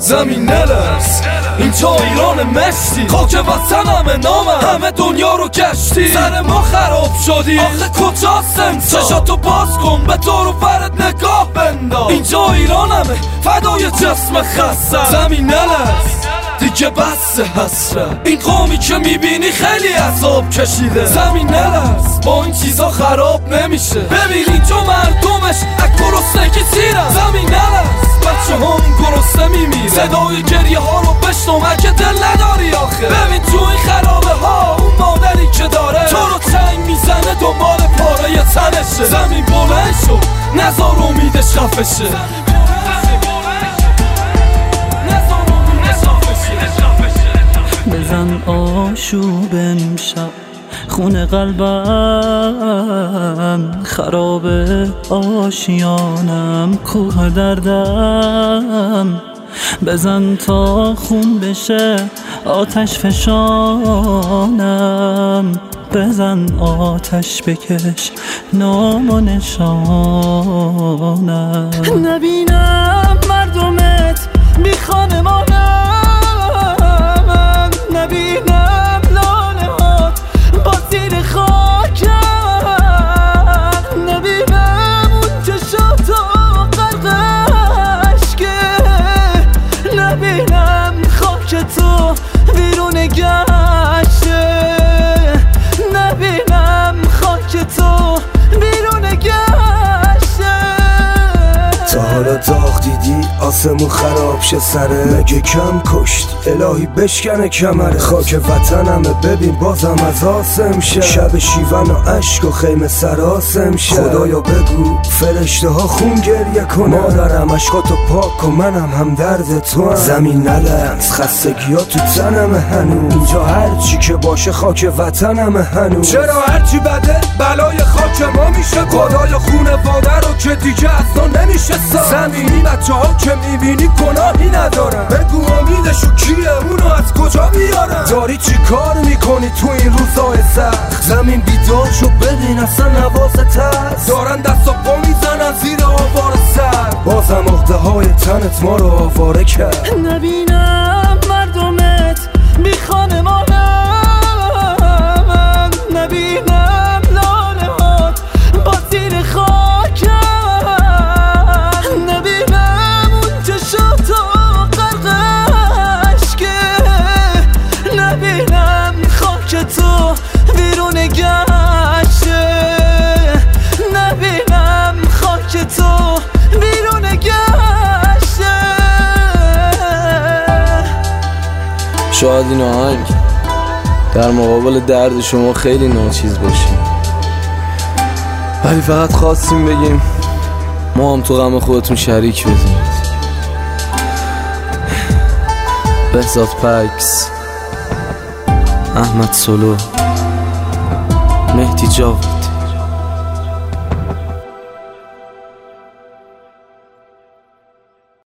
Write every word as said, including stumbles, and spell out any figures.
زمین نلرز اینجا ایران مستی، خاک وطنم نامم، همه دنیا رو گشتی، سر ما خراب شدی آخه کجاست امسا؟ چشاتو باز کن به دور و برت نگاه بنداز، اینجا ایرانمه فدای جسم خستم. زمین نلرز دیگه بس حسره، این قومی که میبینی خیلی عذاب کشیده. زمین نلرز با این چیزا خراب نمیشه، ببین اینجا مردمش از گرسنگی تیرن. زمین نلرز بچه هم گرسنه میمیره، صدای گریه ها رو بشنو اگه دل نداری آخه. ببین تو این خرابه ها اون مادری که داره تو رو چنگ میزنه دنبال پاره تنشه. زمین بلند شو نذار امیدش خفه شه، بزن آشوب امشب خون قلبم، خراب آشیانم کوه دردم، بزن تا خون بشه آتش فشانم، بزن آتش بکش نام و نشانم. نبینم مردمت بی خانمانم، نبینم لاله هات با زیر خاکم، نبینم اون چشاتو غرق اشکه، نبینم خاک تو بیرون گشته، نبینم خاک تو بیرون گشته. تا حالا داغ دیدی آسمون خراب شه سره، مگه کم کشت الهی بشکنه کمره. خاک وطنمه ببین بازم از آسم شه، شب شیون و عشق و خیمه سراسم شه. خدایا بگو فرشته ها خون گریه کنه، مادرم عشقاتو پاک کن منم هم درد تو هم. زمین نلرز خستگی ها تو تنمه هنوز، اینجا هرچی که باشه خاک وطنمه هنوز. چرا هرچی بده بلای خاک ما میشه، خدای خونه واده رو که دیگه اصلا نمیشه سا. زمینی بچه ها که میبینی گناهی ندارن، بگو امیدشو کیه اونو از کجا بیارن؟ داری چی کار میکنی تو این روزای سخت؟ زمین بیدار شو ببین اصلا نوازت هست، دارن دست و پا میزنن زیر آوار سر، بازم عقده های تنت ما رو آواره کرد. نبینم مردمت بی خانمانم، نبینم لاله هات با زیر خاکم، نبینم اون چشاتو غرق اشکه، نبینم خاک تو بیرون گشته، نبینم خاک تو بیرون گشته. شاید این آهنگ در مقابل درد شما خیلی ناچیز باشه، ولی فقط خواستیم بگیم ما هم تو غم خودتون شریک بزنید. بهزاد پکس، احمد سلو، مهدی جاوید.